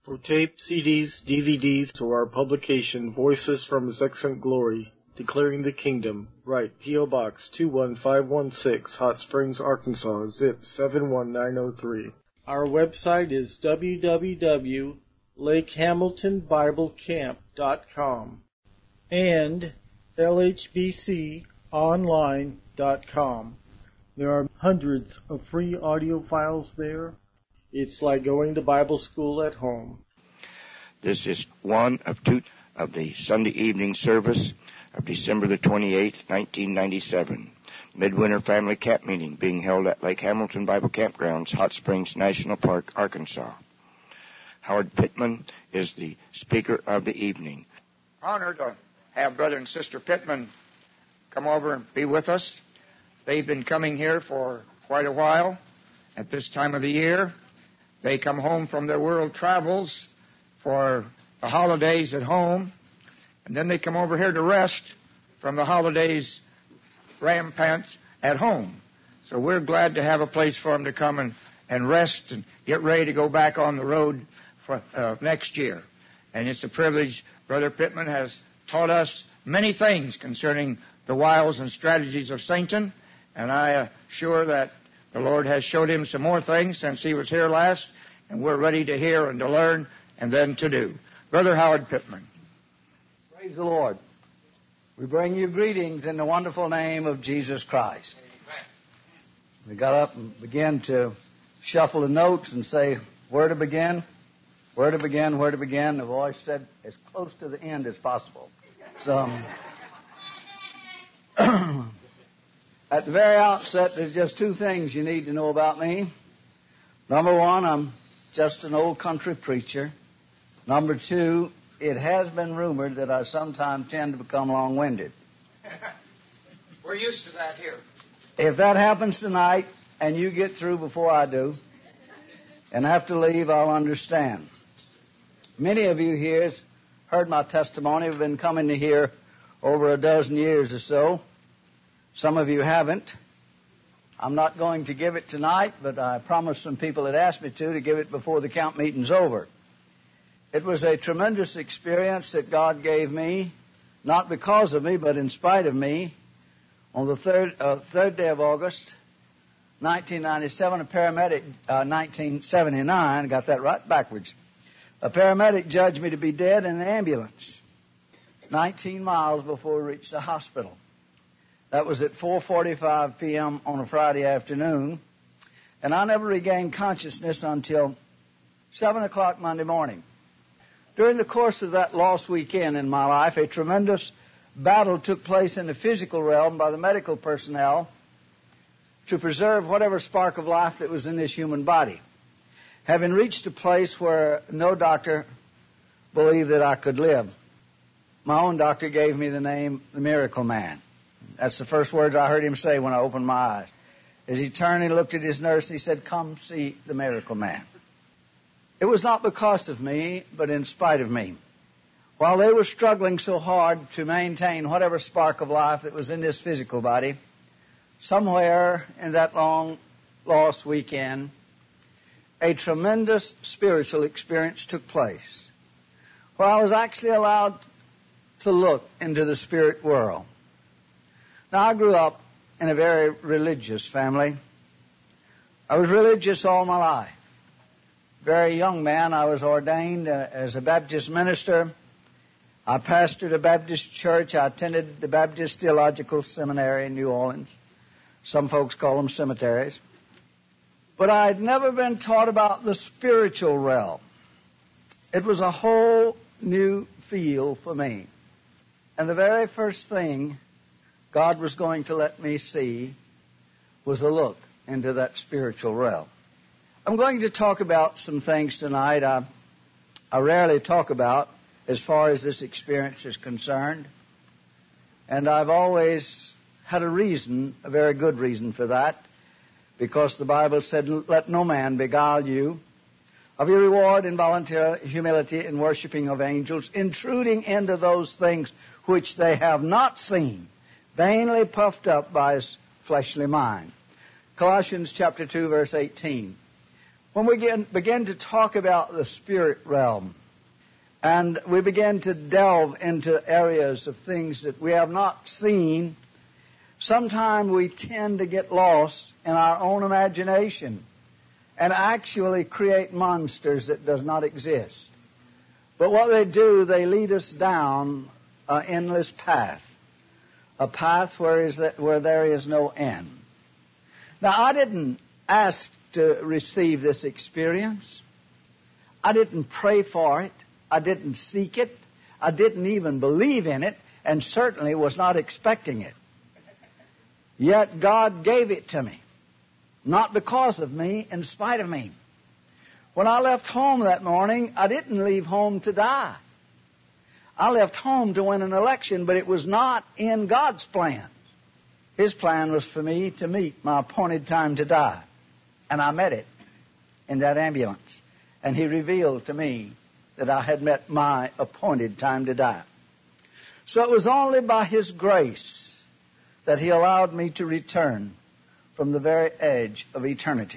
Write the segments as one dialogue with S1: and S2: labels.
S1: For tape, CDs, DVDs, to our publication, Voices from His Excellent Glory, Declaring the Kingdom, write P.O. Box 21516, Hot Springs, Arkansas, zip 71903. Our website is www.lakehamiltonbiblecamp.com and lhbconline.com. There are hundreds of free audio files there. It's like going to Bible school at home.
S2: This is one of two of the Sunday evening service of December the 28th, 1997. Midwinter Family Camp Meeting being held at Lake Hamilton Bible Campgrounds, Hot Springs National Park, Arkansas. Howard Pittman is the speaker of the evening.
S3: Honored to have Brother and Sister Pittman come over and be with us. They've been coming here for quite a while at this time of the year. They come home from their world travels for the holidays at home, and then they come over here to rest from the holidays rampants at home. So we're glad to have a place for them to come and rest and get ready to go back on the road for next year. And it's a privilege. Brother Pittman has taught us many things concerning the wiles and strategies of Satan, and I am sure that the Lord has showed him some more things since he was here last, and we're ready to hear and to learn and then to do. Brother Howard Pittman.
S4: Praise the Lord. We bring you greetings in the wonderful name of Jesus Christ. Amen. We got up and began to shuffle the notes and say, where to begin, where to begin, where to begin. The voice said, as close to the end as possible. So, at the very outset, there's just two things you need to know about me. Number one, I'm just an old country preacher. Number two, it has been rumored that I sometimes tend to become long-winded.
S3: We're used to that here.
S4: If that happens tonight and you get through before I do and have to leave, I'll understand. Many of you here have heard my testimony. Have been coming to here over a dozen years or so. Some of you haven't. I'm not going to give it tonight, but I promised some people that asked me to give it before the camp meeting's over. It was a tremendous experience that God gave me, not because of me, but in spite of me. On the third day of August, 1997, a paramedic, 1979, got that right backwards. A paramedic judged me to be dead in an ambulance 19 miles before we reached the hospital. That was at 4:45 p.m. on a Friday afternoon, and I never regained consciousness until 7 o'clock Monday morning. During the course of that lost weekend in my life, a tremendous battle took place in the physical realm by the medical personnel to preserve whatever spark of life that was in this human body. Having reached a place where no doctor believed that I could live, my own doctor gave me the name the Miracle Man. That's the first words I heard him say when I opened my eyes. As he turned and looked at his nurse, he said, "Come see the Miracle Man." It was not because of me, but in spite of me. While they were struggling so hard to maintain whatever spark of life that was in this physical body, somewhere in that long lost weekend, a tremendous spiritual experience took place, where I was actually allowed to look into the spirit world. Now, I grew up in a very religious family. I was religious all my life. Very young man, I was ordained as a Baptist minister. I pastored a Baptist church. I attended the Baptist Theological Seminary in New Orleans. Some folks call them cemeteries. But I had never been taught about the spiritual realm. It was a whole new field for me. And the very first thing God was going to let me see was a look into that spiritual realm. I'm going to talk about some things tonight I rarely talk about as far as this experience is concerned. And I've always had a reason, a very good reason for that, because the Bible said, "Let no man beguile you of your reward in voluntary humility and worshiping of angels, intruding into those things which they have not seen, vainly puffed up by his fleshly mind." Colossians chapter 2, verse 18. When we begin to talk about the spirit realm, and we begin to delve into areas of things that we have not seen, sometimes we tend to get lost in our own imagination and actually create monsters that does not exist. But what they do, they lead us down an endless path, a path where there is no end. Now, I didn't ask to receive this experience. I didn't pray for it. I didn't seek it. I didn't even believe in it, and certainly was not expecting it. Yet God gave it to me, not because of me, in spite of me. When I left home that morning, I didn't leave home to die. I left home to win an election, but it was not in God's plan. His plan was for me to meet my appointed time to die. And I met it in that ambulance. And He revealed to me that I had met my appointed time to die. So it was only by His grace that He allowed me to return from the very edge of eternity.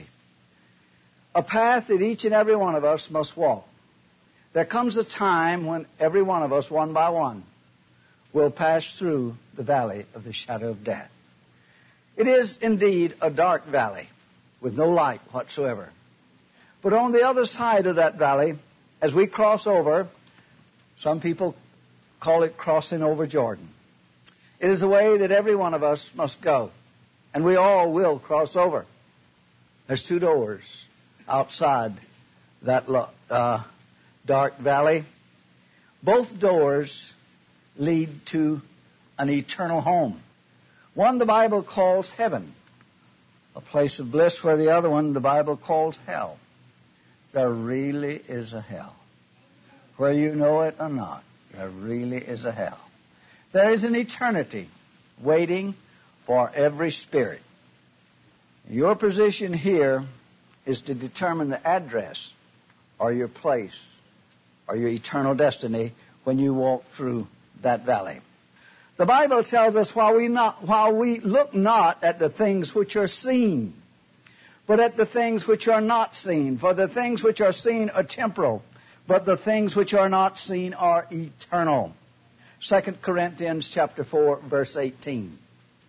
S4: A path that each and every one of us must walk. There comes a time when every one of us, one by one, will pass through the valley of the shadow of death. It is indeed a dark valley with no light whatsoever. But on the other side of that valley, as we cross over, some people call it crossing over Jordan. It is a way that every one of us must go, and we all will cross over. There's 2 doors outside that dark valley. Both doors lead to an eternal home. One the Bible calls heaven, a place of bliss, where the other one the Bible calls hell. There really is a hell. Whether you know it or not, there really is a hell. There is an eternity waiting for every spirit. Your position here is to determine the address or your place or your eternal destiny when you walk through that valley. The Bible tells us while we look not at the things which are seen, but at the things which are not seen. For the things which are seen are temporal, but the things which are not seen are eternal. 2 Corinthians chapter 4, verse 18.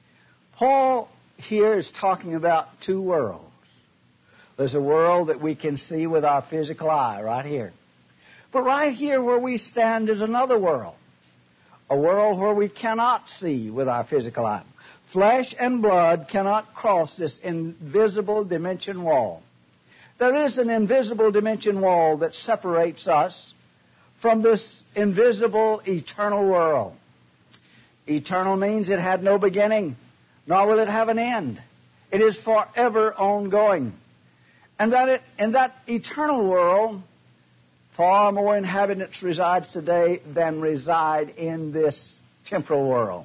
S4: Paul here is talking about 2 worlds. There's a world that we can see with our physical eye right here. But right here where we stand is another world. A world where we cannot see with our physical eye. Flesh and blood cannot cross this invisible dimension wall. There is an invisible dimension wall that separates us from this invisible eternal world. Eternal means it had no beginning, nor will it have an end. It is forever ongoing. And that in that eternal world, far more inhabitants resides today than reside in this temporal world.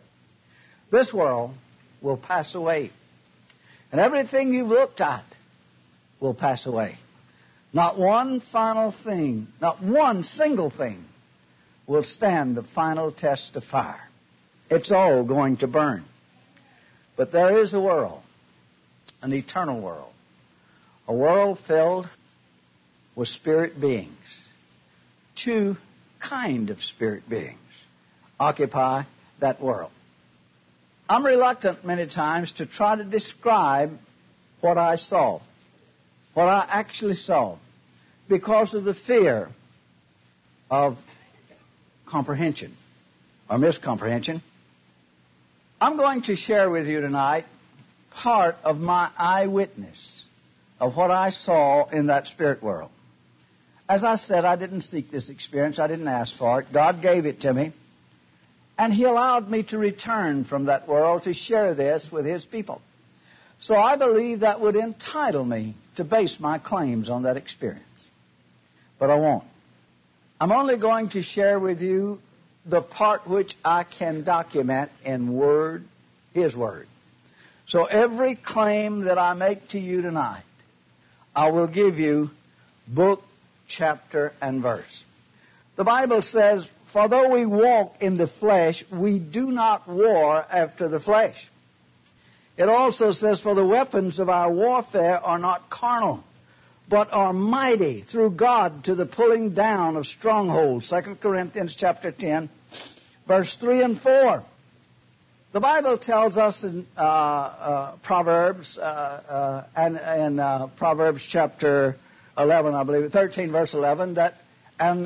S4: This world will pass away. And everything you've looked at will pass away. Not one final thing, not one single thing will stand the final test of fire. It's all going to burn. But there is a world, an eternal world, a world filled with spirit beings. 2 kinds of spirit beings occupy that world. I'm reluctant many times to try to describe what I saw, what I actually saw, because of the fear of comprehension or miscomprehension. I'm going to share with you tonight part of my eyewitness of what I saw in that spirit world. As I said, I didn't seek this experience. I didn't ask for it. God gave it to me. And He allowed me to return from that world to share this with His people. So I believe that would entitle me to base my claims on that experience. But I won't. I'm only going to share with you the part which I can document in Word, His Word. So every claim that I make to you tonight, I will give you book, chapter, and verse. The Bible says, for though we walk in the flesh, we do not war after the flesh. It also says, for the weapons of our warfare are not carnal, but are mighty through God to the pulling down of strongholds. 2 Corinthians chapter 10, verse 3 and 4. The Bible tells us in Proverbs, Proverbs chapter 11, I believe, 13, verse 11, that, and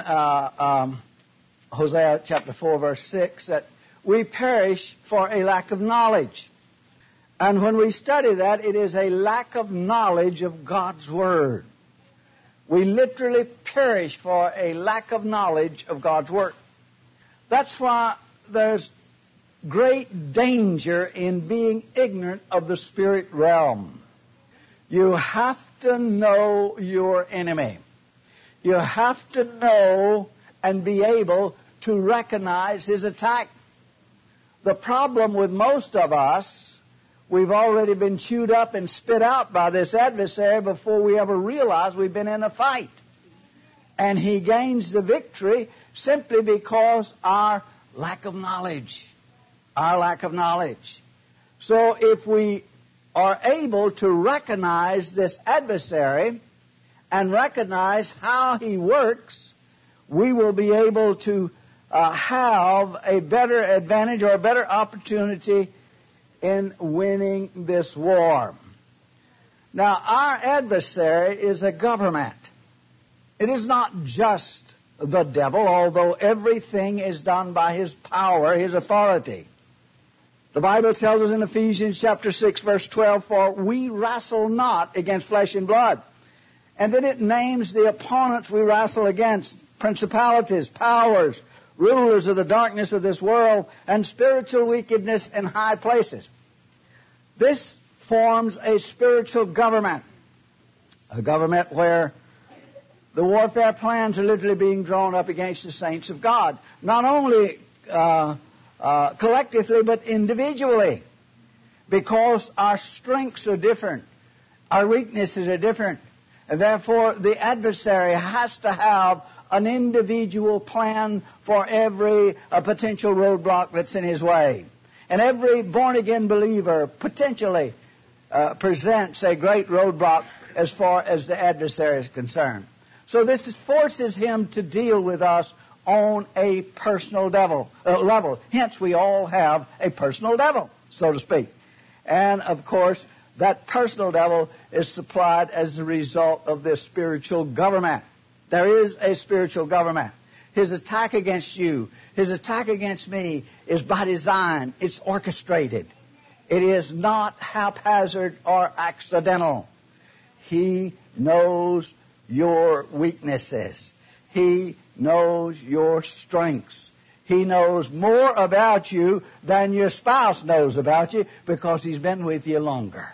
S4: Hosea chapter 4, verse 6, that we perish for a lack of knowledge. And when we study that, it is a lack of knowledge of God's Word. We literally perish for a lack of knowledge of God's Word. That's why there's great danger in being ignorant of the spirit realm. You have to know your enemy. You have to know and be able to recognize his attack. The problem with most of us, we've already been chewed up and spit out by this adversary before we ever realize we've been in a fight. And he gains the victory simply because our lack of knowledge. Our lack of knowledge. So if we are able to recognize this adversary and recognize how he works, we will be able to have a better advantage or a better opportunity in winning this war. Now, our adversary is a government. It is not just the devil, although everything is done by his power, his authority. The Bible tells us in Ephesians chapter 6, verse 12, for we wrestle not against flesh and blood. And then it names the opponents we wrestle against: principalities, powers, rulers of the darkness of this world, and spiritual wickedness in high places. This forms a spiritual government. A government where the warfare plans are literally being drawn up against the saints of God. Not only collectively, but individually. Because our strengths are different. Our weaknesses are different. And therefore, the adversary has to have an individual plan for every potential roadblock that's in his way. And every born-again believer potentially presents a great roadblock as far as the adversary is concerned. So this forces him to deal with us on a personal level. Hence, we all have a personal devil, so to speak. And, of course, that personal devil is supplied as a result of this spiritual government. There is a spiritual government. His attack against you, his attack against me is by design. It's orchestrated. It is not haphazard or accidental. He knows your weaknesses. He knows your strengths. He knows more about you than your spouse knows about you because he's been with you longer.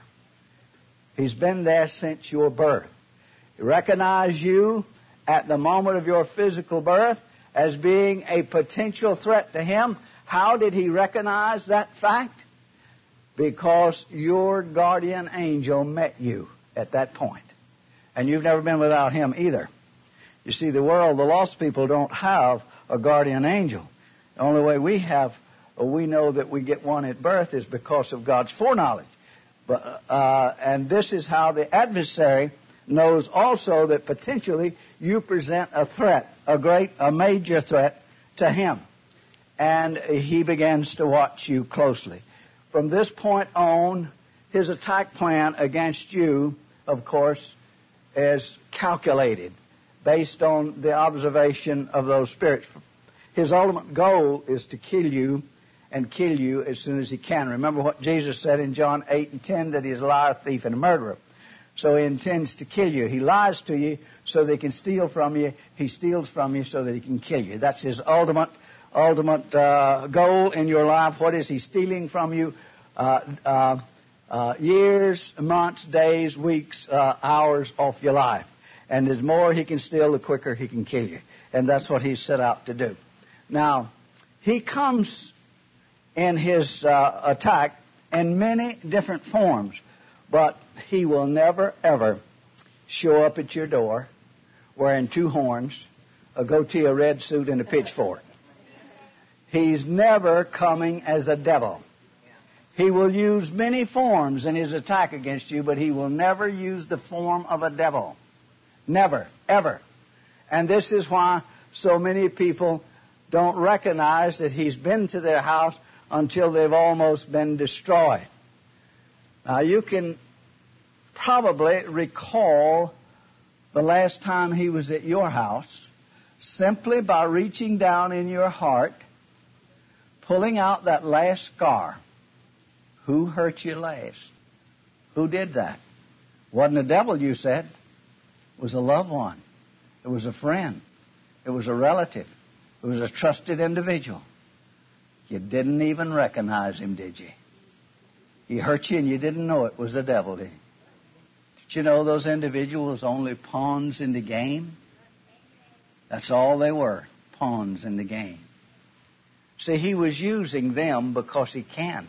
S4: He's been there since your birth. He recognized you at the moment of your physical birth as being a potential threat to him. How did he recognize that fact? Because your guardian angel met you at that point. And you've never been without him either. You see, the world, the lost people don't have a guardian angel. The only way we know that we get one at birth is because of God's foreknowledge. And this is how the adversary knows also that potentially you present a threat, a major threat to him. And he begins to watch you closely. From this point on, his attack plan against you, of course, is calculated based on the observation of those spirits. His ultimate goal is to kill you and kill you as soon as he can. Remember what Jesus said in John 8 and 10, that he is a liar, thief, and a murderer. So he intends to kill you. He lies to you so that he can steal from you. He steals from you so that he can kill you. That's his ultimate goal in your life. What is he stealing from you? Years, months, days, weeks, hours off your life. And the more he can steal, the quicker he can kill you. And that's what he's set out to do. Now, he comes in his attack in many different forms. But he will never, ever show up at your door wearing two horns, a goatee, a red suit, and a pitchfork. He's never coming as a devil. He will use many forms in his attack against you, but he will never use the form of a devil. Never, ever. And this is why so many people don't recognize that he's been to their house until they've almost been destroyed. Now, you can probably recall the last time he was at your house simply by reaching down in your heart, pulling out that last scar. Who hurt you last? Who did that? Wasn't the devil, you said. It was a loved one. It was a friend. It was a relative. It was a trusted individual. You didn't even recognize him, did you? He hurt you and you didn't know it was the devil, did you? Did you know those individuals only pawns in the game? That's all they were, pawns in the game. See, he was using them because he can.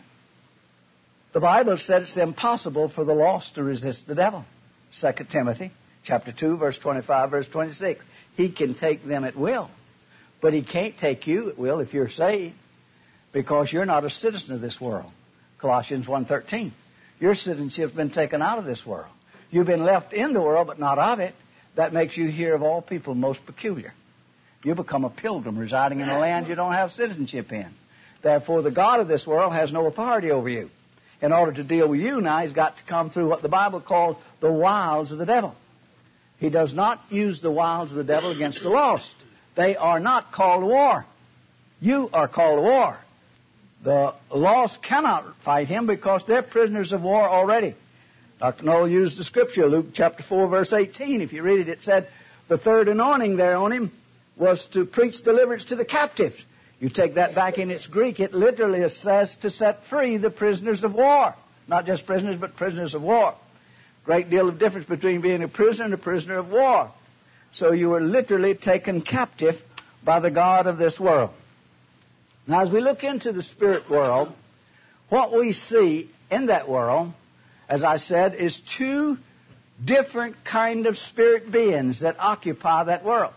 S4: The Bible said it's impossible for the lost to resist the devil. 2 Timothy chapter 2, verse 25, verse 26. He can take them at will. But he can't take you at will if you're saved, because you're not a citizen of this world. Colossians 1:13. Your citizenship's been taken out of this world. You've been left in the world, but not of it. That makes you here of all people most peculiar. You become a pilgrim residing in a land you don't have citizenship in. Therefore, the God of this world has no authority over you. In order to deal with you now, he's got to come through what the Bible calls the wiles of the devil. He does not use the wiles of the devil against the lost. They are not called to war. You are called to war. The lost cannot fight him because they're prisoners of war already. Dr. Noel used the scripture, Luke chapter 4, verse 18. If you read it, it said the third anointing there on him was to preach deliverance to the captives. You take that back in its Greek, it literally says to set free the prisoners of war. Not just prisoners, but prisoners of war. Great deal of difference between being a prisoner and a prisoner of war. So you were literally taken captive by the god of this world. Now, as we look into the spirit world, what we see in that world, as I said, is two different kind of spirit beings that occupy that world.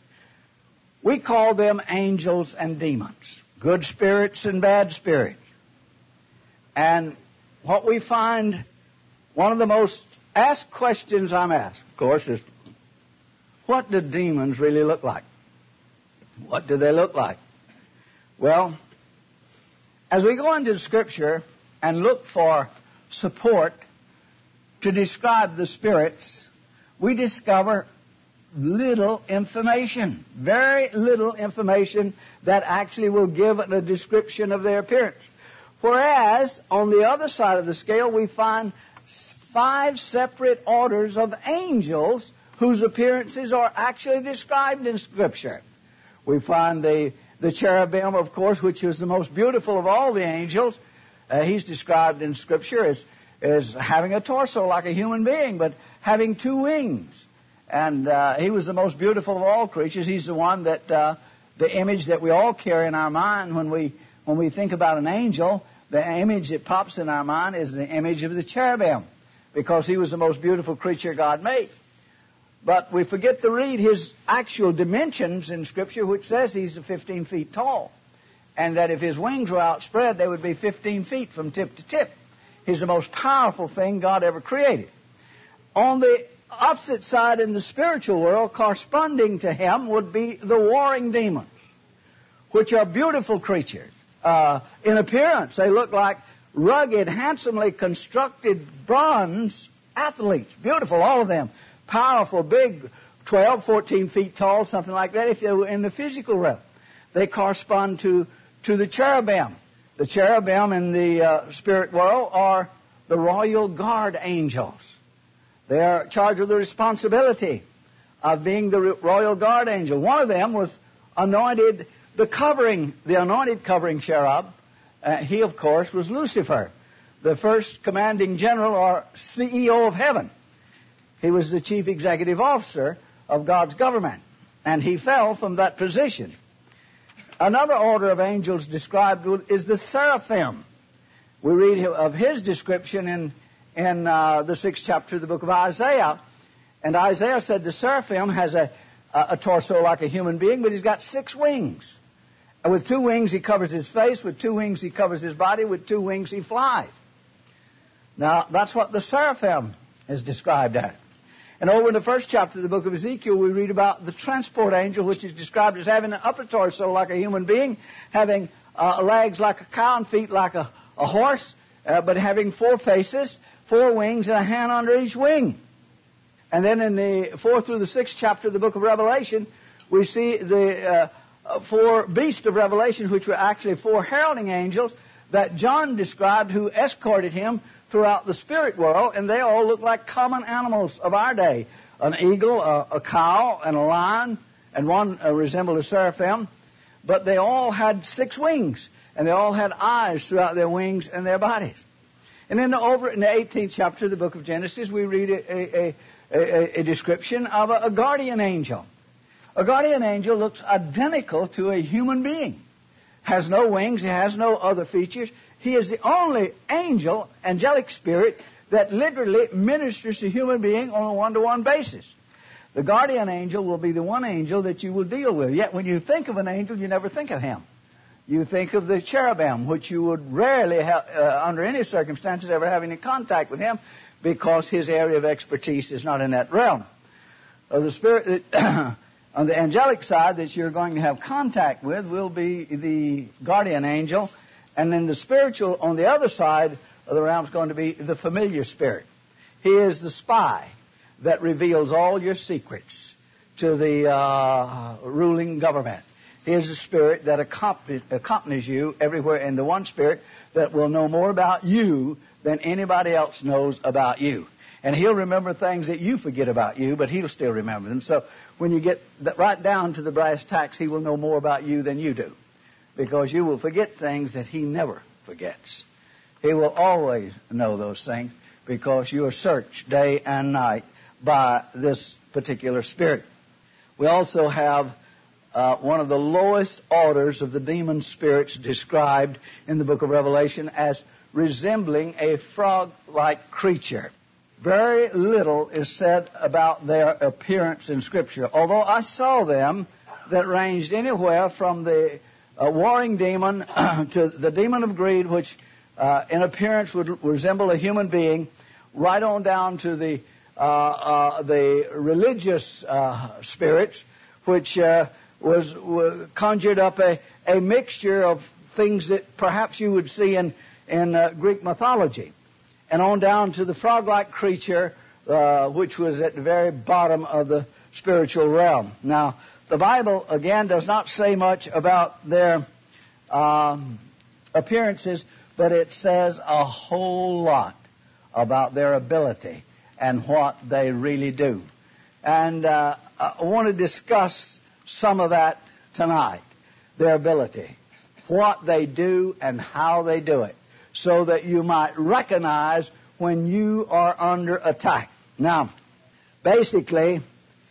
S4: We call them angels and demons, good spirits and bad spirits. And what we find, one of the most asked questions I'm asked, of course, is, what do demons really look like? What do they look like? Well, as we go into the Scripture and look for support to describe the spirits, we discover little information, very little information that actually will give a description of their appearance. Whereas, on the other side of the scale, we find 5 separate orders of angels whose appearances are actually described in Scripture. We find the cherubim, of course, which is the most beautiful of all the angels. He's described in Scripture as having a torso like a human being, but having 2 wings. And he was the most beautiful of all creatures. He's the one that the image that we all carry in our mind when we think about an angel. The image that pops in our mind is the image of the cherubim, because he was the most beautiful creature God made. But we forget to read his actual dimensions in Scripture, which says he's 15 feet tall, and that if his wings were outspread, they would be 15 feet from tip to tip. He's the most powerful thing God ever created. On the opposite side in the spiritual world, corresponding to him, would be the warring demons, which are beautiful creatures. In appearance, they look like rugged, handsomely constructed bronze athletes. Beautiful, all of them. Powerful, big, 12, 14 feet tall, something like that, if they were in the physical realm. They correspond to the cherubim. The cherubim in the spirit world are the royal guard angels. They are charged with the responsibility of being the royal guard angel. One of them was anointed, the anointed covering cherub. He, of course, was Lucifer, the first commanding general or CEO of heaven. He was the chief executive officer of God's government, and he fell from that position. Another order of angels described is the seraphim. We read of his description in the 6th chapter of the book of Isaiah. And Isaiah said the seraphim has a torso like a human being, but he's got 6 wings. And with 2 wings he covers his face, with 2 wings he covers his body, with 2 wings he flies. Now, that's what the seraphim is described as. And over in the first chapter of the book of Ezekiel, we read about the transport angel, which is described as having an upper torso like a human being, having legs like a cow and feet like a horse, but having 4 faces, 4 wings, and a hand under each wing. And then in the 4th through the 6th chapter of the book of Revelation, we see the 4 beasts of Revelation, which were actually 4 heralding angels that John described, who escorted him throughout the spirit world, and they all look like common animals of our day. An eagle, a cow, and a lion, and one resembled a seraphim. But they all had 6 wings, and they all had eyes throughout their wings and their bodies. And then over in the 18th chapter of the book of Genesis, we read a description of a guardian angel. A guardian angel looks identical to a human being. Has no wings, he has no other features. He is the only angel, angelic spirit, that literally ministers to human being on a one-to-one basis. The guardian angel will be the one angel that you will deal with. Yet when you think of an angel, you never think of him. You think of the cherubim, which you would rarely have, under any circumstances, ever have any contact with him, because his area of expertise is not in that realm. The spirit on the angelic side that you're going to have contact with will be the guardian angel. And then the spiritual on the other side of the realm is going to be the familiar spirit. He is the spy that reveals all your secrets to the ruling government. He is the spirit that accompanies you everywhere, and the one spirit that will know more about you than anybody else knows about you. And he'll remember things that you forget about you, but he'll still remember them. So when you get right down to the brass tacks, he will know more about you than you do, because you will forget things that he never forgets. He will always know those things because you are searched day and night by this particular spirit. We also have one of the lowest orders of the demon spirits described in the book of Revelation as resembling a frog-like creature. Very little is said about their appearance in Scripture, although I saw them that ranged anywhere from the warring demon to the demon of greed, which in appearance would resemble a human being, right on down to the religious spirits, which was conjured up a mixture of things that perhaps you would see in Greek mythology, and on down to the frog-like creature, which was at the very bottom of the spiritual realm. Now, the Bible, again, does not say much about their appearances, but it says a whole lot about their ability and what they really do. And I want to discuss some of that tonight, their ability, what they do and how they do it, so that you might recognize when you are under attack. Now, basically,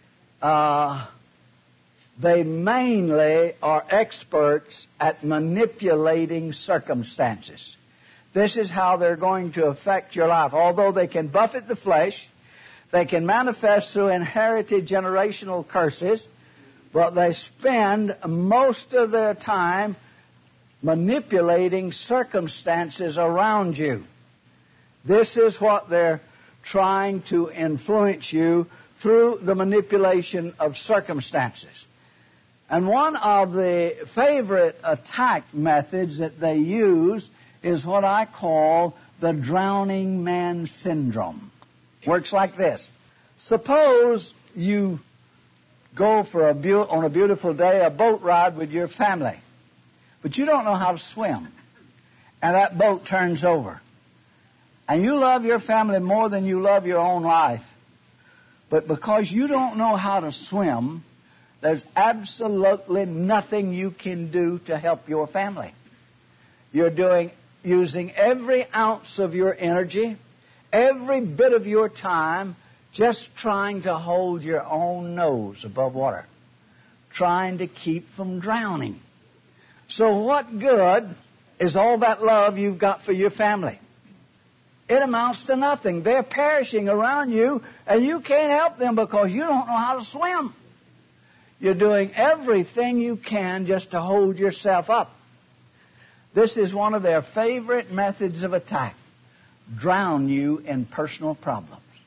S4: they mainly are experts at manipulating circumstances. This is how they're going to affect your life. Although they can buffet the flesh, they can manifest through inherited generational curses, but they spend most of their time manipulating circumstances around you. This is what they're trying to influence you through the manipulation of circumstances. And one of the favorite attack methods that they use is what I call the drowning man syndrome. Works like this. Suppose you go for on a beautiful day, a boat ride with your family, but you don't know how to swim, and that boat turns over. And you love your family more than you love your own life, but because you don't know how to swim, there's absolutely nothing you can do to help your family. You're using every ounce of your energy, every bit of your time, just trying to hold your own nose above water, trying to keep from drowning. So what good is all that love you've got for your family? It amounts to nothing. They're perishing around you, and you can't help them because you don't know how to swim. You're doing everything you can just to hold yourself up. This is one of their favorite methods of attack. Drown you in personal problems.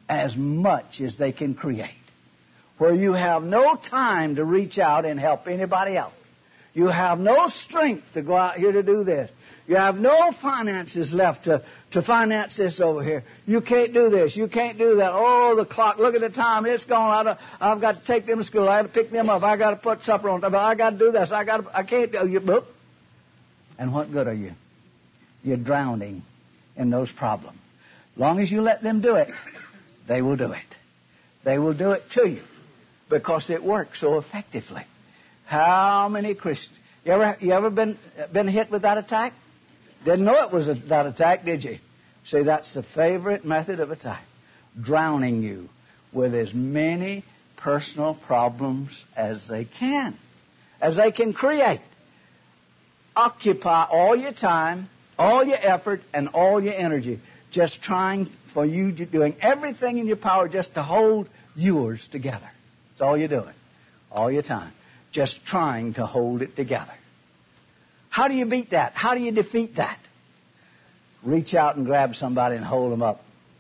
S4: as much as they can create, where you have no time to reach out and help anybody else. You have no strength to go out here to do this. You have no finances left to finance this over here. You can't do this. You can't do that. Oh, the clock. Look at the time. It's gone. I've got to take them to school. I got to pick them up. I got to put supper on top. I got to do this. I can't do it. And what good are you? You're drowning in those problems. As long as you let them do it, they will do it. They will do it to you because it works so effectively. How many Christians? You ever been hit with that attack? Didn't know it was that attack, did you? See, that's the favorite method of attack. Drowning you with as many personal problems as they can create. Occupy all your time, all your effort, and all your energy just trying for you, doing everything in your power just to hold yours together. That's all you're doing. All your time. Just trying to hold it together. How do you beat that? How do you defeat that? Reach out and grab somebody and hold them up.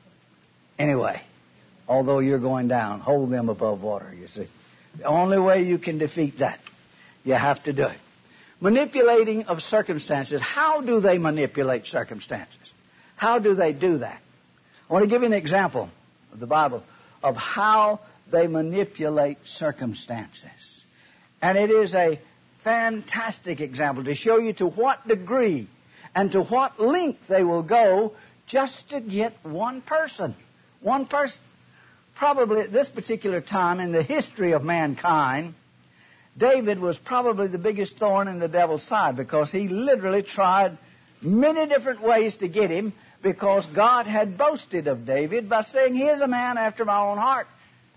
S4: Anyway, although you're going down, hold them above water, you see. The only way you can defeat that, you have to do it. Manipulating of circumstances. How do they manipulate circumstances? How do they do that? I want to give you an example of the Bible of how they manipulate circumstances. And it is a fantastic example to show you to what degree and to what length they will go just to get one person. One person. Probably at this particular time in the history of mankind, David was probably the biggest thorn in the devil's side because he literally tried many different ways to get him because God had boasted of David by saying, he is a man after my own heart.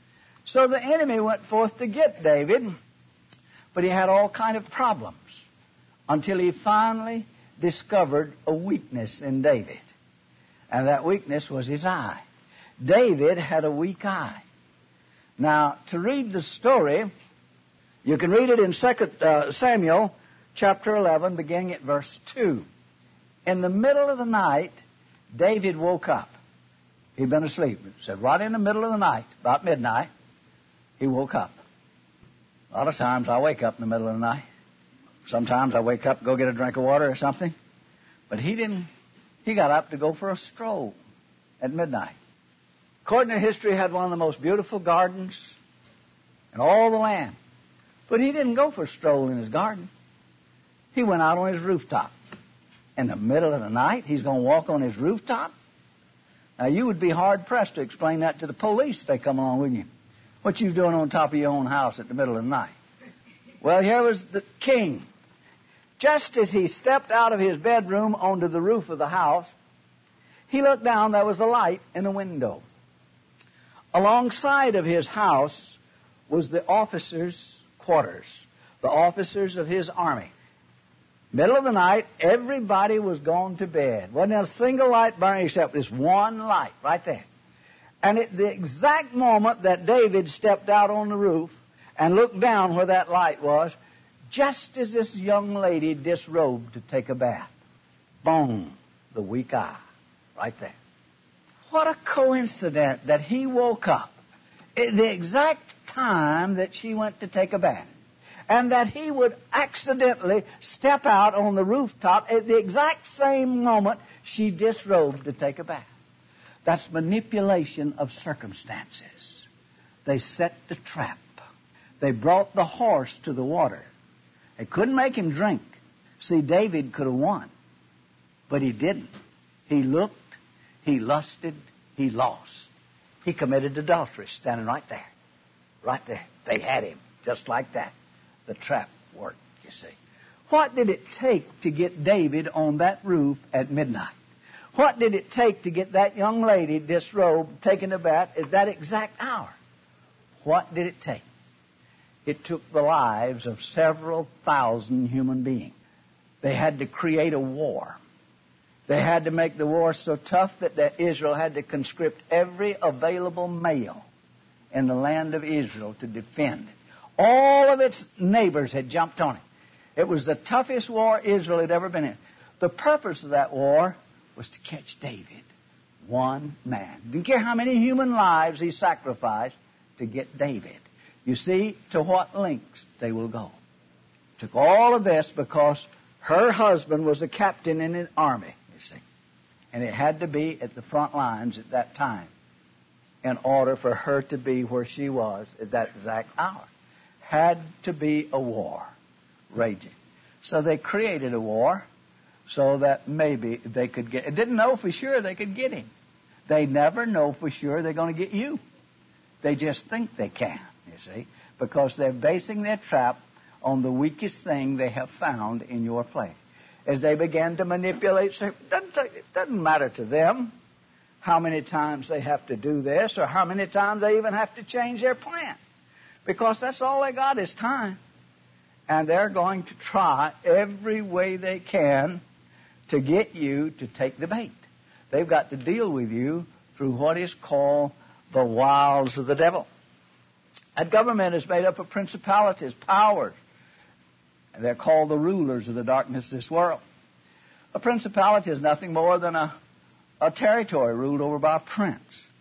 S4: So the enemy went forth to get David, but he had all kind of problems until he finally discovered a weakness in David. And that weakness was his eye. David had a weak eye. Now, to read the story, you can read it in 2 Samuel chapter 11, beginning at verse 2. In the middle of the night, David woke up. He'd been asleep. It said right in the middle of the night, about midnight, he woke up. A lot of times I wake up in the middle of the night. Sometimes I wake up, go get a drink of water or something. But he didn't. He got up to go for a stroll at midnight. According to history, he had one of the most beautiful gardens in all the land. But he didn't go for a stroll in his garden. He went out on his rooftop. In the middle of the night, he's going to walk on his rooftop? Now, you would be hard-pressed to explain that to the police if they come along, wouldn't you? What you doing on top of your own house at the middle of the night? Well, here was the king. Just as he stepped out of his bedroom onto the roof of the house, he looked down. There was a light in a window. Alongside of his house was the officers' quarters, the officers of his army. Middle of the night, everybody was gone to bed. Wasn't a single light burning except this one light right there. And at the exact moment that David stepped out on the roof and looked down where that light was, just as this young lady disrobed to take a bath, boom, the weak eye right there. What a coincidence that he woke up at the exact time that she went to take a bath. And that he would accidentally step out on the rooftop at the exact same moment she disrobed to take a bath. That's manipulation of circumstances. They set the trap. They brought the horse to the water. They couldn't make him drink. See, David could have won, but he didn't. He looked, he lusted, he lost. He committed adultery standing right there. Right there. They had him just like that. The trap worked, you see. What did it take to get David on that roof at midnight? What did it take to get that young lady disrobed, taking a bath at that exact hour? What did it take? It took the lives of several thousand human beings. They had to create a war. They had to make the war so tough that Israel had to conscript every available male in the land of Israel to defend it. All of its neighbors had jumped on it. It was the toughest war Israel had ever been in. The purpose of that war was to catch David One man. Do you care how many human lives he sacrificed to get David? You see to what lengths they will go. Took all of this because her husband was a captain in an army, you see. And it had to be at the front lines at that time in order for her to be where she was at that exact hour. Had to be a war raging. So they created a war so that maybe they could get... They didn't know for sure they could get him. They never know for sure they're going to get you. They just think they can, you see, because they're basing their trap on the weakest thing they have found in your flesh. As they began to manipulate, it doesn't matter to them how many times they have to do this or how many times they even have to change their plan, because that's all they got is time. And they're going to try every way they can to get you to take the bait. They've got to deal with you through what is called the wiles of the devil. That government is made up of principalities, powers. And they're called the rulers of the darkness of this world. A principality is nothing more than a territory ruled over by a prince.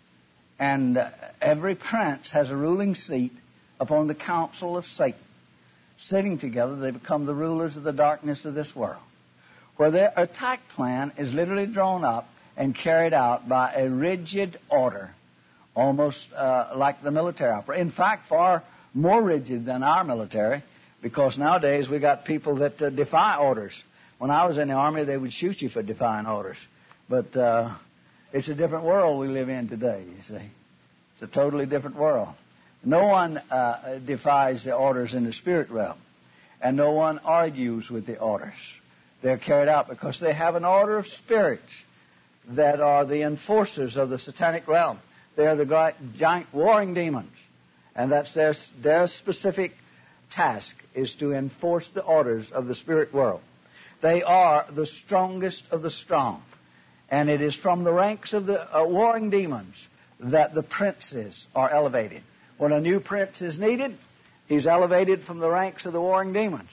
S4: And every prince has a ruling seat upon the council of Satan. Sitting together, they become the rulers of the darkness of this world, where their attack plan is literally drawn up and carried out by a rigid order, almost like the military opera. In fact, far more rigid than our military, because nowadays we got people that defy orders. When I was in the Army, they would shoot you for defying orders. But it's a different world we live in today, you see. It's a totally different world. No one defies the orders in the spirit realm, and no one argues with the orders. They're carried out because they have an order of spirits that are the enforcers of the satanic realm. They are the giant warring demons, and that's their specific task is to enforce the orders of the spirit world. They are the strongest of the strong, and it is from the ranks of the warring demons that the princes are elevated. When a new prince is needed, he's elevated from the ranks of the warring demons.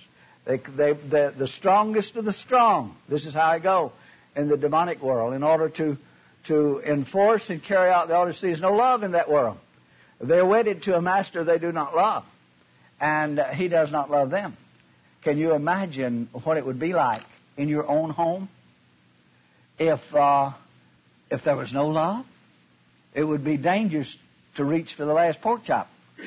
S4: The strongest of the strong. This is how I go in the demonic world. In order to enforce and carry out the orders, there's no love in that world. They're wedded to a master they do not love, and he does not love them. Can you imagine what it would be like in your own home if there was no love? It would be dangerous to reach for the last pork chop.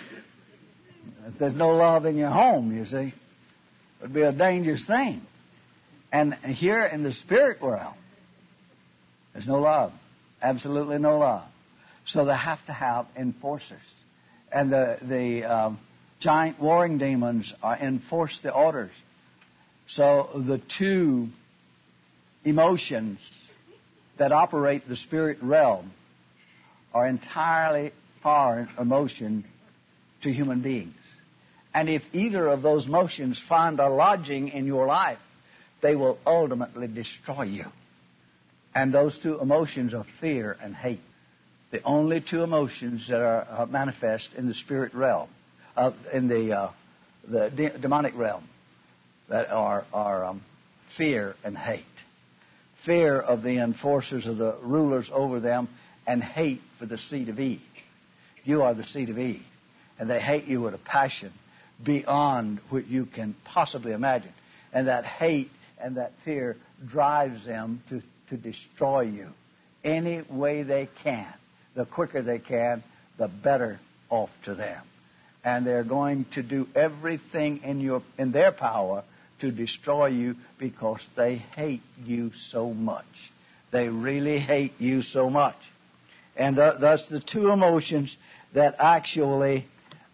S4: If there's no love in your home, you see, it would be a dangerous thing. And here in the spirit world, there's no love. Absolutely no love. So they have to have enforcers. And the giant warring demons enforce the orders. So the two emotions that operate the spirit realm are entirely foreign emotion to human beings. And if either of those motions find a lodging in your life, they will ultimately destroy you. And those two emotions are fear and hate. The only two emotions that are manifest in the spirit realm, in the demonic realm, that are fear and hate. Fear of the enforcers of the rulers over them, and hate for the seed of Eve. You are the seed of Eve. And they hate you with a passion beyond what you can possibly imagine. And that hate and that fear drives them to destroy you any way they can. The quicker they can, the better off to them. And they're going to do everything in their power to destroy you because they hate you so much. They really hate you so much. And thus the two emotions that actually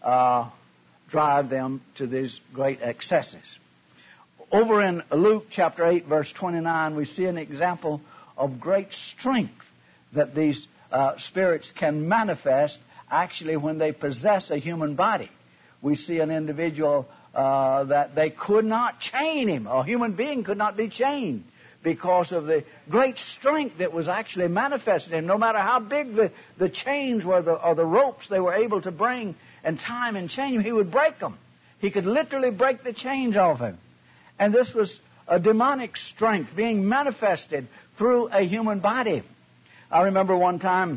S4: drive them to these great excesses. Over in Luke chapter 8, verse 29, we see an example of great strength that these spirits can manifest actually when they possess a human body. We see an individual that they could not chain him. A human being could not be chained because of the great strength that was actually manifested in him. No matter how big the chains were or the ropes they were able to bring and tie him and chain him, he would break them. He could literally break the chains off him. And this was a demonic strength being manifested through a human body. I remember one time,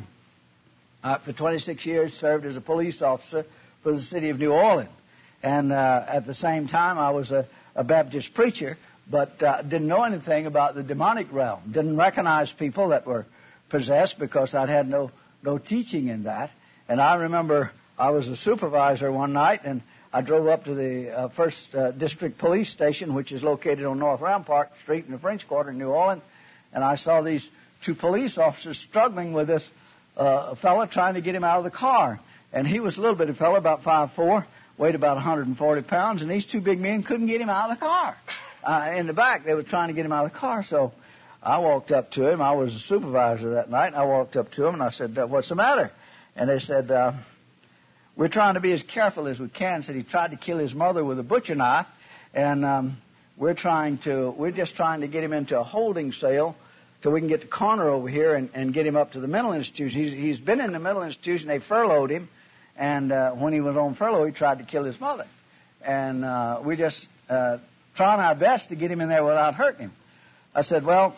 S4: for 26 years, served as a police officer for the city of New Orleans. And at the same time, I was a Baptist preacher, but didn't know anything about the demonic realm. Didn't recognize people that were possessed because I'd had no teaching in that. And I remember I was a supervisor one night, and I drove up to the First District Police Station, which is located on North Rampart Street in the French Quarter in New Orleans. And I saw these two police officers struggling with this fellow, trying to get him out of the car. And he was a little bitty fellow, about 5'4", weighed about 140 pounds, and these two big men couldn't get him out of the car. In the back, they were trying to get him out of the car. So I walked up to him. I was a supervisor that night, and I walked up to him, and I said, what's the matter? And they said, we're trying to be as careful as we can. Said he tried to kill his mother with a butcher knife, and we're just trying to get him into a holding cell till we can get the coroner over here and get him up to the mental institution. He's been in the mental institution. They furloughed him, and when he was on furlough, he tried to kill his mother. And we just trying our best to get him in there without hurting him. I said, well,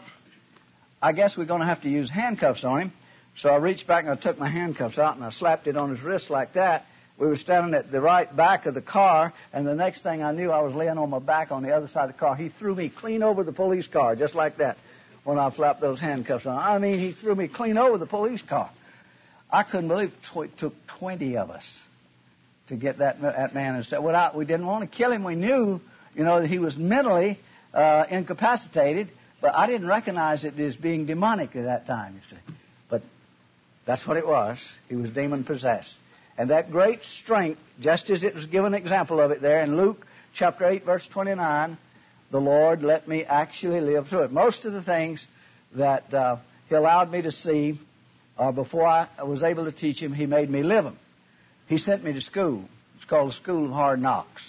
S4: I guess we're going to have to use handcuffs on him. So I reached back and I took my handcuffs out and I slapped it on his wrist like that. We were standing at the right back of the car, and the next thing I knew, I was laying on my back on the other side of the car. He threw me clean over the police car, just like that, when I flapped those handcuffs on. I mean, he threw me clean over the police car. I couldn't believe it took 20 of us to get that man and say, we didn't want to kill him. We knew, that he was mentally incapacitated, but I didn't recognize it as being demonic at that time, you see. But that's what it was. He was demon-possessed. And that great strength, just as it was given an example of it there in Luke chapter 8, verse 29, the Lord let me actually live through it. Most of the things that He allowed me to see before I was able to teach Him, He made me live them. He sent me to school. It's called the School of Hard Knocks.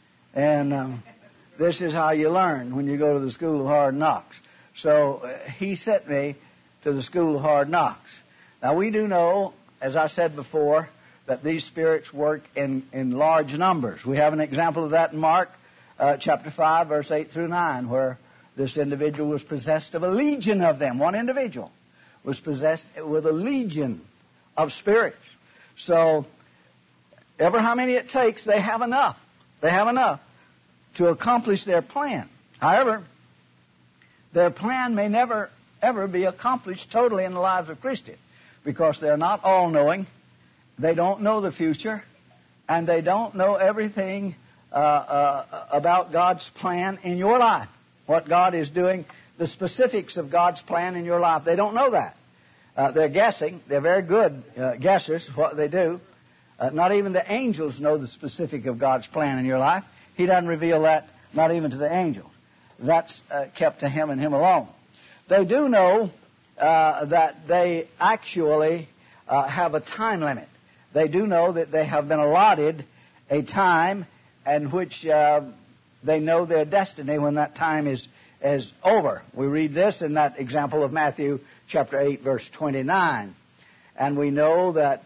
S4: And this is how you learn when you go to the School of Hard Knocks. So He sent me to the School of Hard Knocks. Now, we do know, as I said before, that these spirits work in large numbers. We have an example of that in Mark chapter 5, verse 8 through 9, where this individual was possessed of a legion of them. One individual was possessed with a legion of spirits. So, ever how many it takes, they have enough. They have enough to accomplish their plan. However, their plan may never, ever be accomplished totally in the lives of Christians, because they're not all-knowing. They don't know the future, and they don't know everything about God's plan in your life, what God is doing, the specifics of God's plan in your life. They don't know that. They're guessing. They're very good guessers, what they do. Not even the angels know the specific of God's plan in your life. He doesn't reveal that, not even to the angels. That's kept to Him and Him alone. They do know that they actually have a time limit. They do know that they have been allotted a time in which they know their destiny when that time is over. We read this in that example of Matthew chapter 8, verse 29. And we know that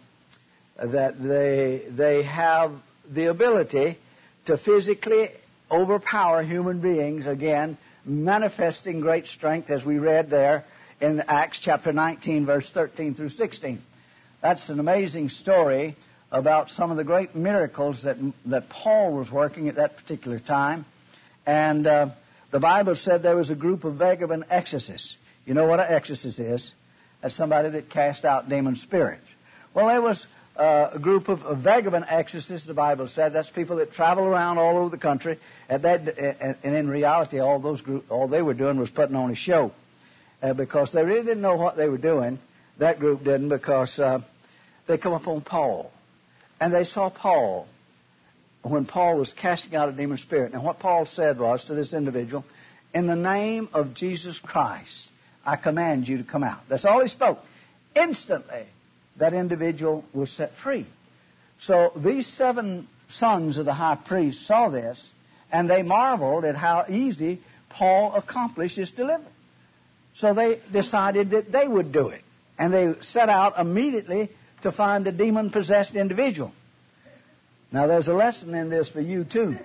S4: they have the ability to physically overpower human beings, again, manifesting great strength, as we read there in Acts chapter 19, verse 13 through 16. That's an amazing story about some of the great miracles that Paul was working at that particular time. And the Bible said there was a group of vagabond exorcists. You know what an exorcist is? That's somebody that cast out demon spirits. Well, there was a group of vagabond exorcists, the Bible said. That's people that travel around all over the country. And in reality, all they were doing was putting on a show. Because they really didn't know what they were doing. That group didn't, because they come upon Paul. And they saw Paul when Paul was casting out a demon spirit. And what Paul said was to this individual, "In the name of Jesus Christ, I command you to come out." That's all he spoke. Instantly, that individual was set free. So these 7 sons of the high priest saw this, and they marveled at how easy Paul accomplished his deliverance. So they decided that they would do it. And they set out immediately to find the demon-possessed individual. Now, there's a lesson in this for you, too.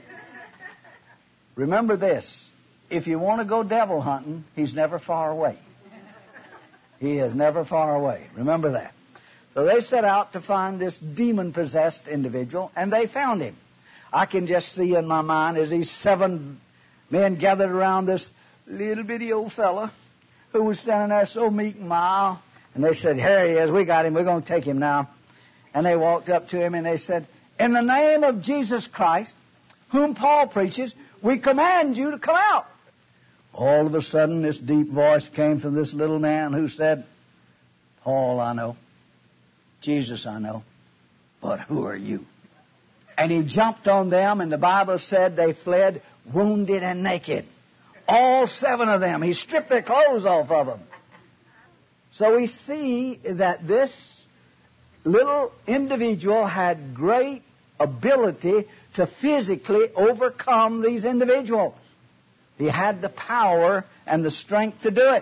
S4: Remember this. If you want to go devil hunting, he's never far away. He is never far away. Remember that. So they set out to find this demon-possessed individual, and they found him. I can just see in my mind as these 7 men gathered around this little bitty old fella who was standing there so meek and mild. And they said, here he is, we got him, we're going to take him now. And they walked up to him and they said, in the name of Jesus Christ, whom Paul preaches, we command you to come out. All of a sudden, this deep voice came from this little man who said, Paul, I know. Jesus, I know. But who are you? And he jumped on them, and the Bible said they fled wounded and naked. All 7 of them. He stripped their clothes off of them. So we see that this little individual had great ability to physically overcome these individuals. He had the power and the strength to do it.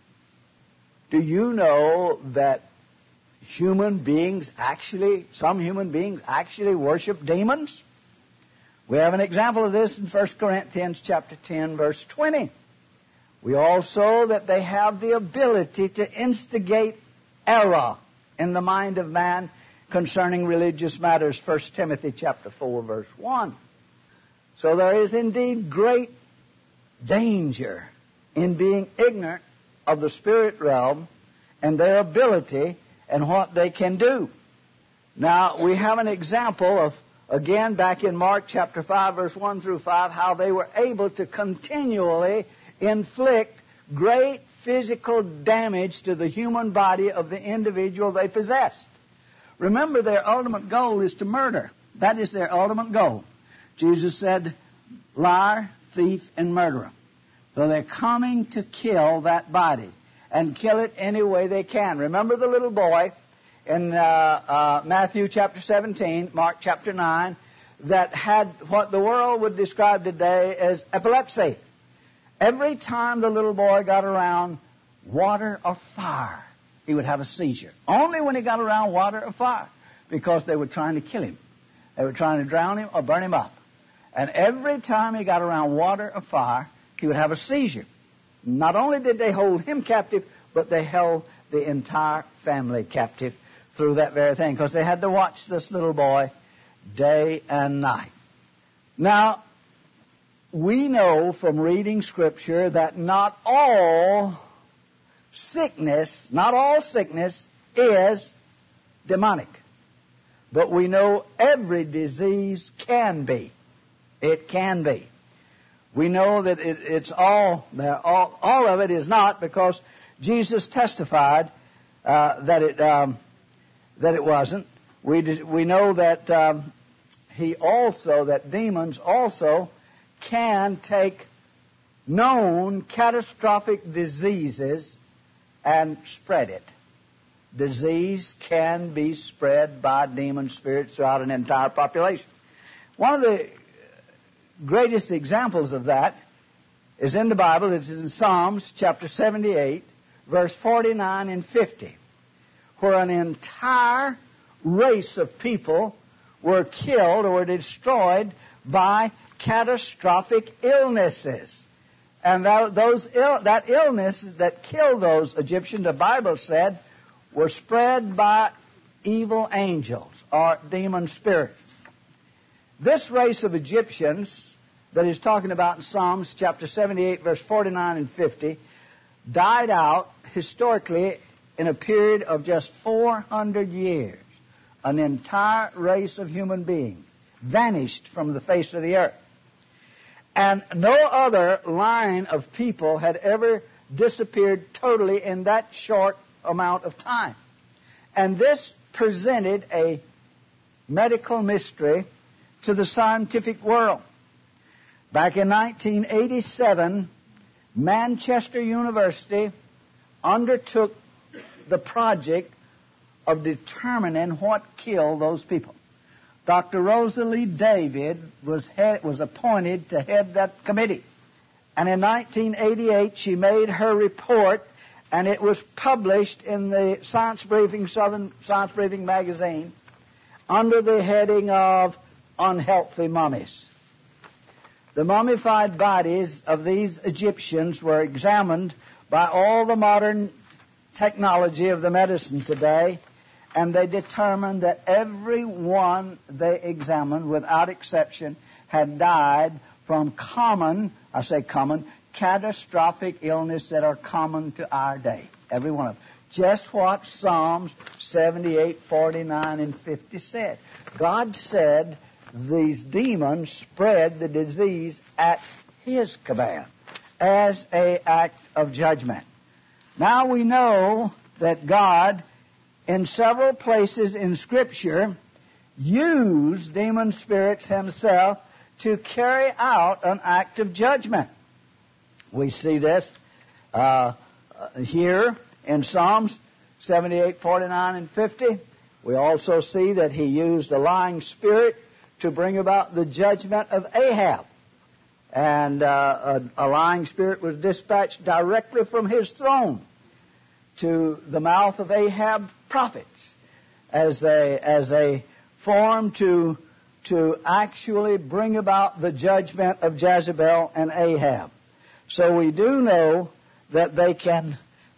S4: Do you know that some human beings actually worship demons? We have an example of this in 1 Corinthians chapter 10, verse 20. We also that they have the ability to instigate error in the mind of man concerning religious matters, 1 Timothy chapter 4, verse 1. So there is indeed great danger in being ignorant of the spirit realm and their ability and what they can do. Now, we have an example of, again, back in Mark chapter 5, verse 1 through 5, how they were able to continually inflict great physical damage to the human body of the individual they possessed. Remember, their ultimate goal is to murder. That is their ultimate goal. Jesus said, liar, thief, and murderer. So they're coming to kill that body and kill it any way they can. Remember the little boy in Matthew chapter 17, Mark chapter 9, that had what the world would describe today as epilepsy. Every time the little boy got around water or fire, he would have a seizure. Only when he got around water or fire, because they were trying to kill him. They were trying to drown him or burn him up. And every time he got around water or fire, he would have a seizure. Not only did they hold him captive, but they held the entire family captive through that very thing, because they had to watch this little boy day and night. Now, we know from reading Scripture that not all sickness is demonic. But we know every disease can be. It can be. We know that it's all of it is not, because Jesus testified that it wasn't. We know that that demons also can take known catastrophic diseases and spread it. Disease can be spread by demon spirits throughout an entire population. One of the greatest examples of that is in the Bible. It's in Psalms chapter 78, verse 49 and 50, where an entire race of people were killed or were destroyed by catastrophic illnesses. And that illness that killed those Egyptians, the Bible said, were spread by evil angels or demon spirits. This race of Egyptians that is talking about in Psalms chapter 78, verse 49 and 50, died out historically in a period of just 400 years. An entire race of human beings vanished from the face of the earth. And no other line of people had ever disappeared totally in that short amount of time. And this presented a medical mystery to the scientific world. Back in 1987, Manchester University undertook the project of determining what killed those people. Dr. Rosalie David was appointed to head that committee. And in 1988, she made her report, and it was published in the Southern Science Briefing magazine under the heading of Unhealthy Mummies. The mummified bodies of these Egyptians were examined by all the modern technology of the medicine today, and they determined that everyone they examined, without exception, had died from common, I say common, catastrophic illness that are common to our day. Every one of them. Just what Psalms 78, 49, and 50 said. God said these demons spread the disease at His command as an act of judgment. Now we know that God, in several places in Scripture, used demon spirits Himself to carry out an act of judgment. We see this here in Psalms 78, 49, and 50. We also see that He used a lying spirit to bring about the judgment of Ahab. And a lying spirit was dispatched directly from his throne to the mouth of Ahab prophets as a form to actually bring about the judgment of Jezebel and Ahab. So we do know that they can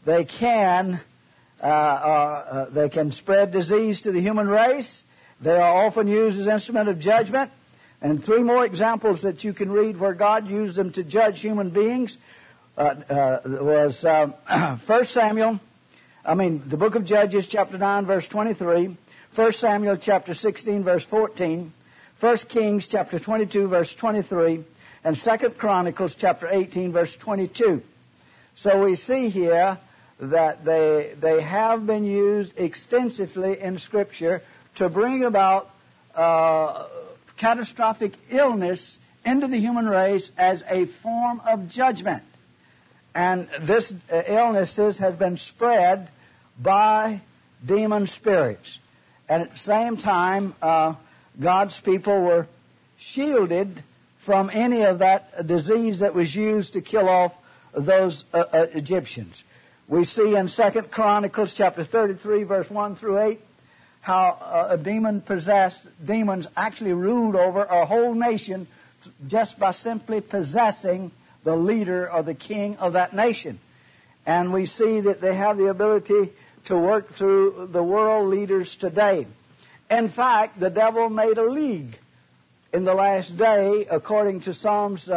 S4: spread disease to the human race. They are often used as instrument of judgment. And three more examples that you can read where God used them to judge human beings was 1 Samuel, the book of Judges, chapter 9, verse 23, 1 Samuel, chapter 16, verse 14, 1 Kings, chapter 22, verse 23, and 2 Chronicles, chapter 18, verse 22. So we see here that they have been used extensively in Scripture to bring about catastrophic illness into the human race as a form of judgment. And this illnesses have been spread by demon spirits. And at the same time, God's people were shielded from any of that disease that was used to kill off those Egyptians. We see in 2 Chronicles chapter 33, verse 1 through 8, how demons actually ruled over a whole nation just by simply possessing the leader or the king of that nation. And we see that they have the ability to work through the world leaders today. In fact, the devil made a league in the last day, according to Psalms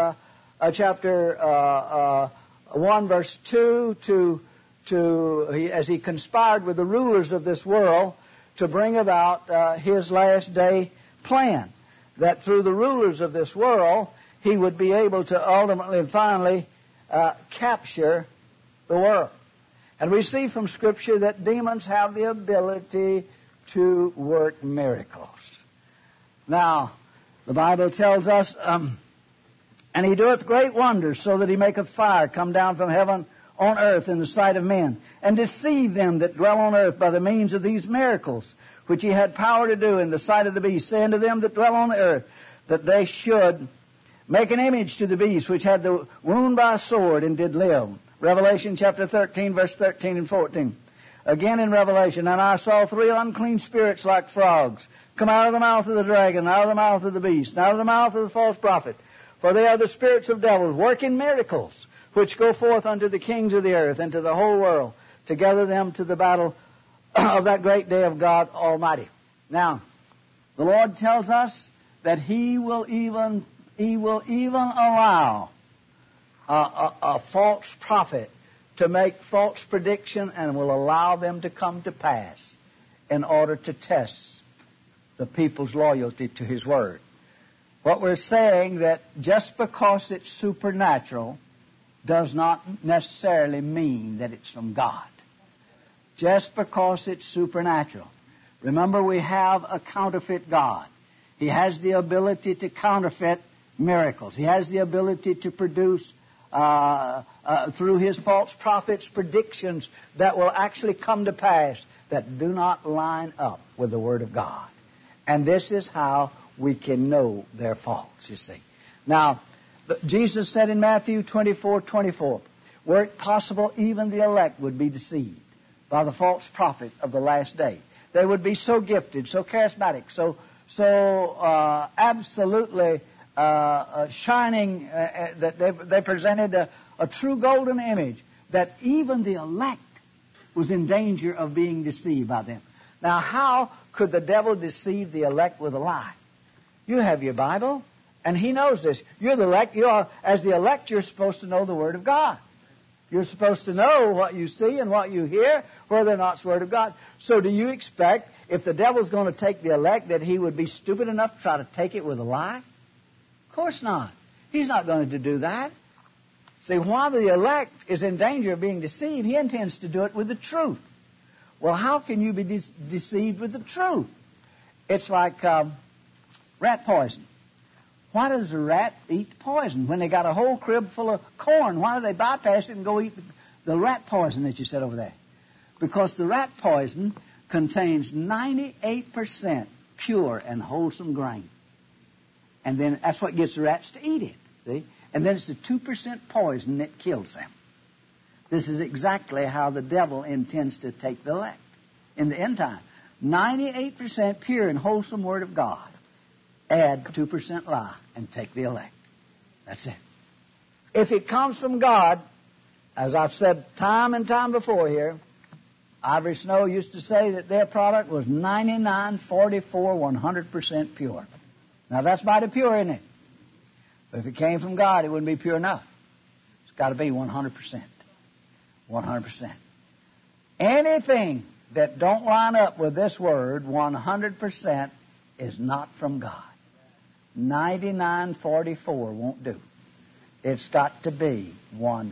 S4: chapter 1, verse 2, as he conspired with the rulers of this world to bring about his last day plan. That through the rulers of this world, he would be able to ultimately and finally capture the world. And we see from Scripture that demons have the ability to work miracles. Now, the Bible tells us, and he doeth great wonders, so that he maketh fire come down from heaven on earth in the sight of men, and deceive them that dwell on earth by the means of these miracles, which he had power to do in the sight of the beast, saying to them that dwell on the earth, that they should make an image to the beast, which had the wound by a sword and did live. Revelation chapter 13, verse 13 and 14. Again in Revelation, and I saw three unclean spirits like frogs come out of the mouth of the dragon, out of the mouth of the beast, and out of the mouth of the false prophet. For they are the spirits of devils, working miracles, which go forth unto the kings of the earth and to the whole world, to gather them to the battle of that great day of God Almighty. Now, the Lord tells us that He will even allow a false prophet to make false prediction and will allow them to come to pass in order to test the people's loyalty to His Word. What we're saying that just because it's supernatural does not necessarily mean that it's from God. Just because it's supernatural. Remember, we have a counterfeit God. He has the ability to counterfeit miracles. He has the ability to produce, through His false prophets, predictions that will actually come to pass that do not line up with the Word of God. And this is how we can know they're false, you see. Now, Jesus said in Matthew 24:24, were it possible, even the elect would be deceived by the false prophet of the last day. They would be so gifted, so charismatic, so absolutely shining that they presented a true golden image that even the elect was in danger of being deceived by them. Now, how could the devil deceive the elect with a lie? You have your Bible, and he knows this. You're the elect. As the elect, you're supposed to know the Word of God. You're supposed to know what you see and what you hear, whether or not it's the Word of God. So do you expect, if the devil's going to take the elect, that he would be stupid enough to try to take it with a lie? Of course not. He's not going to do that. See, while the elect is in danger of being deceived, he intends to do it with the truth. Well, how can you be deceived with the truth? It's like rat poison. Why does a rat eat poison? When they got a whole crib full of corn, why do they bypass it and go eat the rat poison that you said over there? Because the rat poison contains 98% pure and wholesome grain. And then that's what gets the rats to eat it. See? And then it's the 2% poison that kills them. This is exactly how the devil intends to take the elect in the end time. 98% pure and wholesome Word of God. Add 2% lie and take the elect. That's it. If it comes from God, as I've said time and time before here, Ivory Snow used to say that their product was 99, 44, 100% pure. Now that's mighty pure, isn't it? But if it came from God, it wouldn't be pure enough. It's got to be 100%. 100%. Anything that don't line up with this word, 100%, is not from God. 99.44 won't do. It's got to be 100%.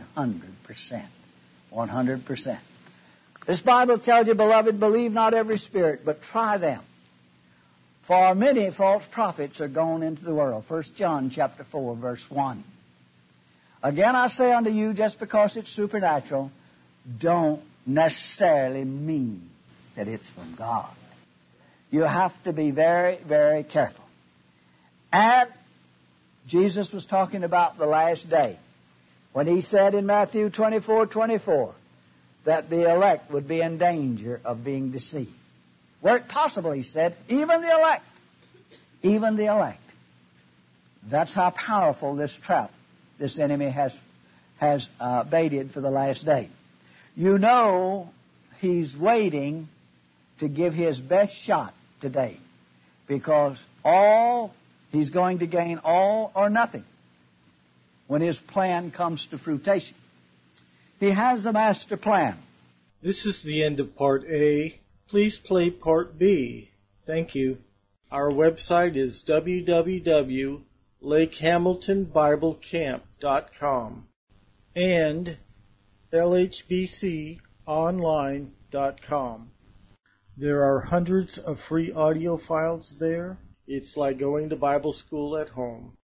S4: 100%. This Bible tells you, beloved, believe not every spirit, but try them. For many false prophets are gone into the world. 1 John chapter 4, verse 1. Again I say unto you, just because it's supernatural, don't necessarily mean that it's from God. You have to be very, very careful. And Jesus was talking about the last day when he said in Matthew 24:24 that the elect would be in danger of being deceived. Were it possible, he said, even the elect. Even the elect. That's how powerful this trap this enemy has baited for the last day. You know he's waiting to give his best shot today because he's going to gain all or nothing when his plan comes to fruition. He has a master plan.
S1: This is the end of Part A. Please play Part B. Thank you. Our website is www.lakehamiltonbiblecamp.com and lhbconline.com. There are hundreds of free audio files there. It's like going to Bible school at home.